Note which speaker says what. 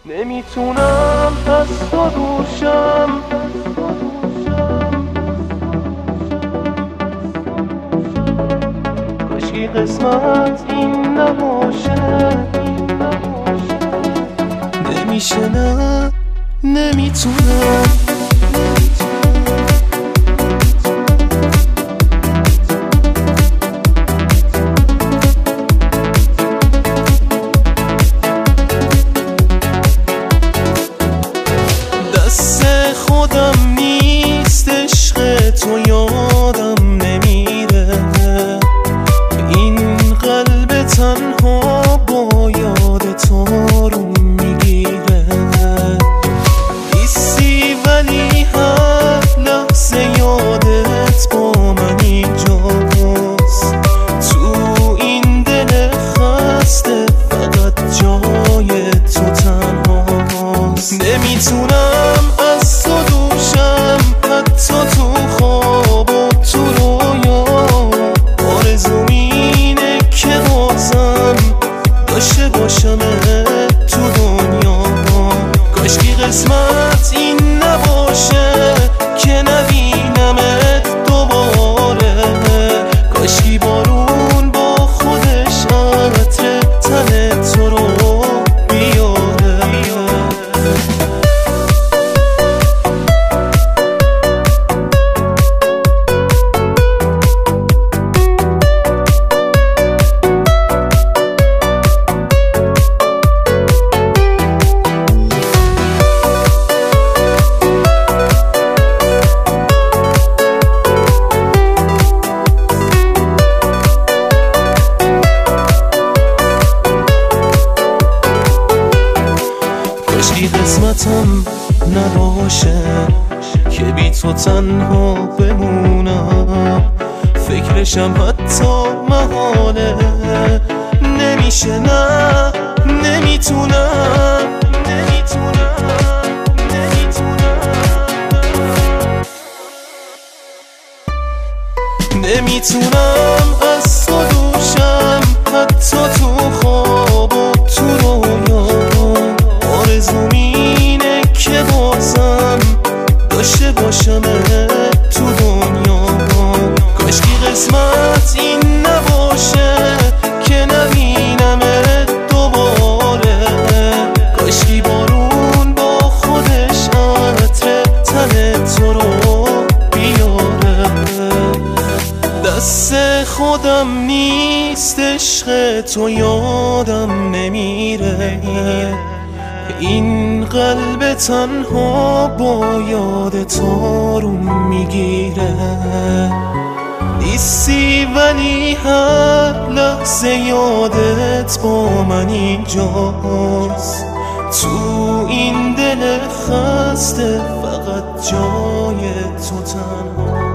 Speaker 1: نمیتونم از تو دوشم، کاشکی قسمت این نباشه. نمیشه، نه نمیتونم. دست خودم نیست، عشق تو یادم نمیره. این قلب تنها با یاد تو رو میگیره. نیستی ولی هر لحظه یادت با من اینجاست. تو این دل خسته فقط جای تو تنهاست. نمیتونم از تو دوشم، حتی تو خواب و تو رویا. آرزوم اینه که بازم داشته باشم تو دنیا. کاشکی قسمت این نباشه که نبینمت دوباره. کاشکی بارون با خودش عطر تن تو رو بیاره. کاشکی قسمتم نباشه که بی تو تنها بمونم. فکرشم حتی محاله. نمیشه، نه نمیتونم. نمیتونم از تو دوشم، حتی تو خواب و تو رویا. آرزوم اینه که بازم داشته باشم تو دنیا. کاشکی قسمت این نباشه که نبینمت دوباره. کاشکی بارون با خودش عطر تن تو رو بیاره. دست خودم نیست، عشق تو یادم نمیره. این قلب تنها با یاد تو رو میگیره. نیستی ولی هر لحظه یادت با من اینجاست. تو این دل خسته فقط جای تو تنها.